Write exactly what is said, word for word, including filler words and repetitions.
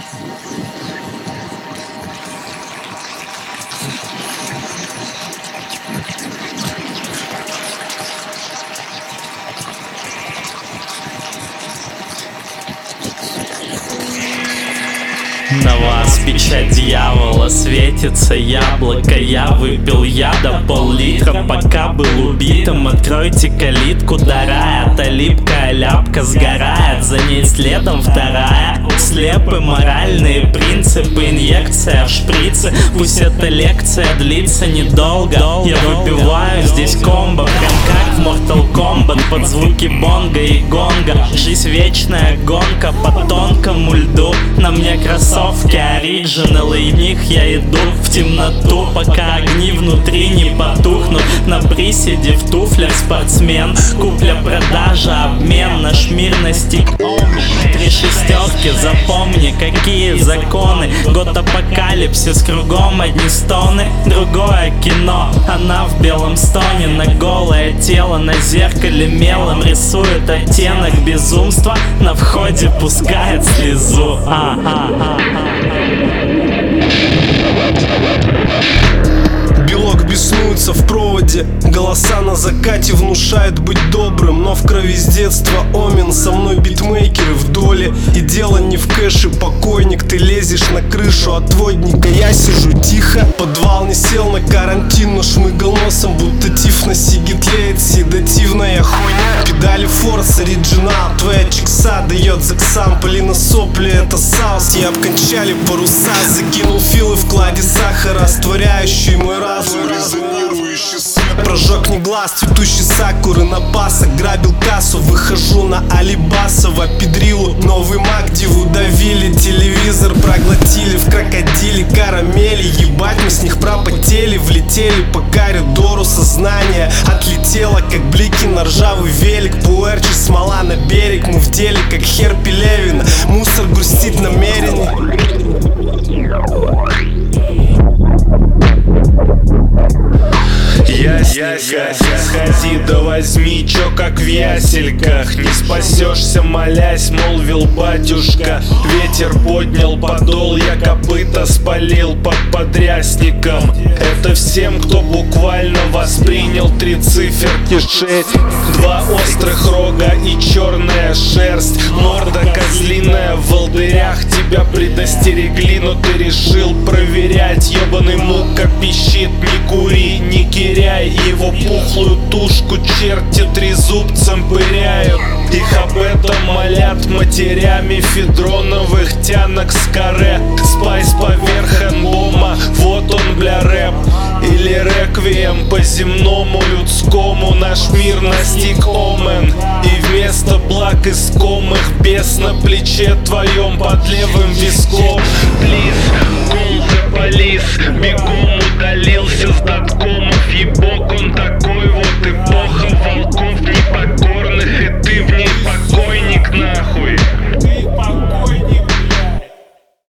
На вас печать дьявола, светится яблоко. Я выпил яда пол-литра, пока был убитым. Откройте калитку до рая, та липкая ляпка сгорает, за ней следом вторая. Слепы моральные принципы, инъекция в шприцы. Пусть эта лекция длится недолго. Я выпиваю здесь комбо, прям как в Mortal Kombat, под звуки бонга и гонга. Жизнь вечная гонка по тонкому льду. На мне кроссовки оригиналы, и в них я иду в темноту, пока огни внутри не потухнут. На приседе в туфлях спортсмен, купля-продажа, обмен, наш мир настиг. Три шестерки, запомни, какие законы. Год апокалипсис, кругом одни стоны. Другое кино, она в белом стоне. На голое тело, на зеркале мелом рисует оттенок безумства. На входе пускает слезу. а, а, а, Белок беснуется в проводе, голоса на закате внушают быть добрым. Но в крови с детства омен, со мной битмейкеры в доле. И дело не в кэше, покойник, ты лезешь на крышу отводника. Я сижу тихо, подвал не сел на карантин, но шмыгал носом, будто тиф на сиги тлеет седативная хуйня. Педали форс, оригинал, твоя чикса дает заксам. Полина сопли, это саус, я обкончали паруса. Закинул филы в кладе сахара, растворяющий мой разум. Прожег не глаз, цветущий сакуры на пасок. Грабил кассу, выхожу на Алибасова. Педрилу, новый мак, диву давили. Телевизор проглотили, в крокодиле карамели. Ебать, мы с них пропотели, влетели по коридору. Сознание отлетело, как блики на ржавый велик. Пуэрчи, смола на берег, мы в деле, как хер Пелевина. Мусор грустит намеренно. Ясненько, сходи да возьми, чё как в ясельках. Не спасешься, молясь, молвил батюшка. Ветер поднял подол, я копыта спалил под подрясником. Это всем, кто буквально воспринял три циферки шесть. Два острых рога и черная шерсть. Морда козлиная в волдырях, тебя предостерегли, но ты решил проверять. Ёбаный мука пищит, не кури, не киряй. Его пухлую тушку черти трезубцем пыряют. Их об этом молят матерями федроновых тянок с каре. Спайс поверх энбома, вот он, бля, рэп. Или реквием по земному людскому. Наш мир настиг омен, и вместо благ искомых бес на плече твоем под левым виском. Плиз, кул за полис, бегом удалился с дороги.